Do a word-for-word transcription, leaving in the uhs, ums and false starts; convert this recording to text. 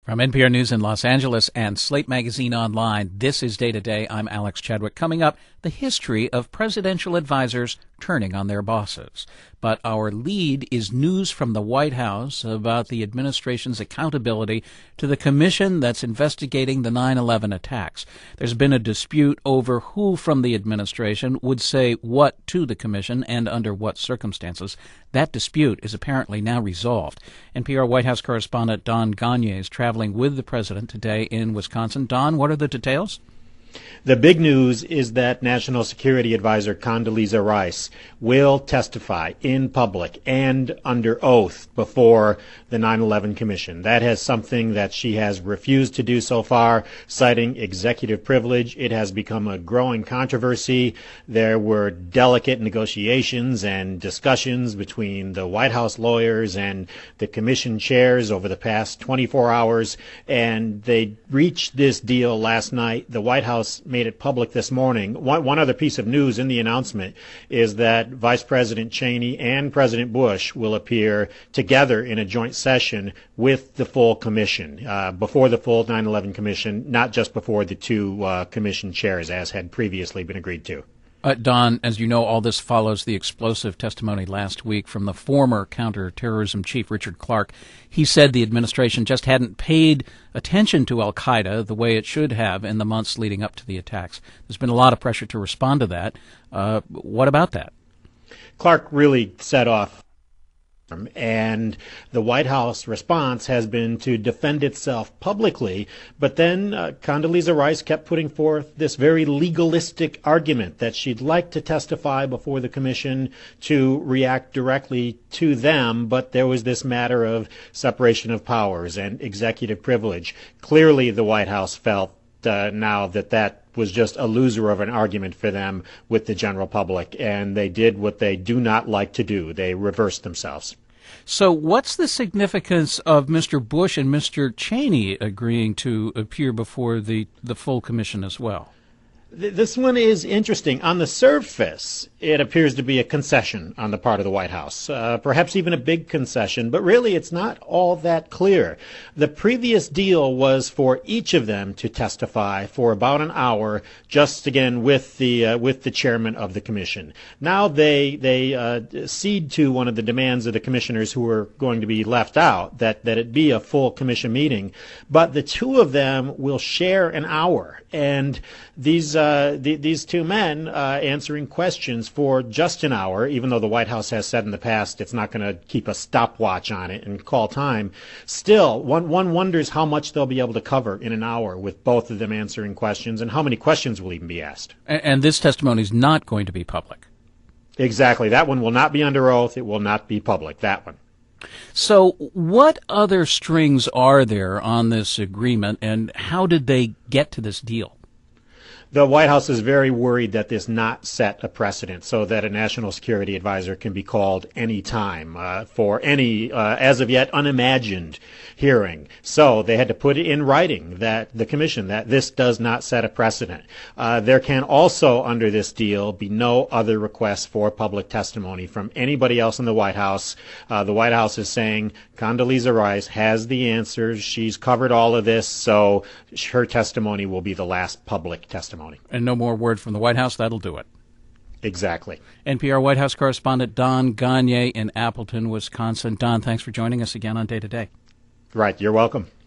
From N P R News in Los Angeles and Slate Magazine Online, this is Day to Day. I'm Alex Chadwick. Coming up, the history of presidential advisors turning on their bosses. But our lead is news from the White House about the administration's accountability to the commission that's investigating the nine eleven attacks. There's been a dispute over who from the administration would say what to the commission and under what circumstances. That dispute is apparently now resolved. N P R White House correspondent Don Gonyea is traveling with the president today in Wisconsin. Don, what are the details? The big news is that National Security Advisor Condoleezza Rice will testify in public and under oath before the nine eleven Commission. That has something that she has refused to do so far, citing executive privilege. It has become a growing controversy. There were delicate negotiations and discussions between the White House lawyers and the Commission chairs over the past twenty-four hours, and they reached this deal last night. The White House made it public this morning. One, one other piece of news in the announcement is that Vice President Cheney and President Bush will appear together in a joint session with the full commission, uh, before the full nine eleven Commission, not just before the two uh, commission chairs, as had previously been agreed to. Uh, Don, as you know, all this follows the explosive testimony last week from the former counterterrorism chief, Richard Clarke. He said the administration just hadn't paid attention to al-Qaeda the way it should have in the months leading up to the attacks. There's been a lot of pressure to respond to that. Uh, what about that? Clarke really set off. And the White House response has been to defend itself publicly, but then uh, Condoleezza Rice kept putting forth this very legalistic argument that she'd like to testify before the commission to react directly to them, but there was this matter of separation of powers and executive privilege. Clearly, the White House felt uh, now that that was just a loser of an argument for them with the general public, and they did what they do not like to do. They reversed themselves. So what's the significance of Mister Bush and Mister Cheney agreeing to appear before the, the full commission as well? This one is interesting. On the surface, it appears to be a concession on the part of the White House, uh, perhaps even a big concession, but really it's not all that clear. The previous deal was for each of them to testify for about an hour, just again with the uh, with the chairman of the commission. Now they they uh, cede to one of the demands of the commissioners who are going to be left out, that, that it be a full commission meeting, but the two of them will share an hour, and these Uh, the, these two men uh, answering questions for just an hour, even though the White House has said in the past it's not going to keep a stopwatch on it and call time. Still, one, one wonders how much they'll be able to cover in an hour with both of them answering questions, and how many questions will even be asked. And, and this testimony is not going to be public. Exactly. That one will not be under oath. It will not be public, that one. So what other strings are there on this agreement, and how did they get to this deal? The White House is very worried that this not set a precedent so that a national security advisor can be called any time uh, for any, uh, as of yet, unimagined hearing. So they had to put it in writing, that the commission, that this does not set a precedent. Uh, there can also, under this deal, be no other requests for public testimony from anybody else in the White House. Uh, the White House is saying Condoleezza Rice has the answers. She's covered all of this, so her testimony will be the last public testimony. And no more word from the White House. That'll do it. Exactly. N P R White House correspondent Don Gonyea in Appleton, Wisconsin. Don, thanks for joining us again on Day to Day. Right. You're welcome.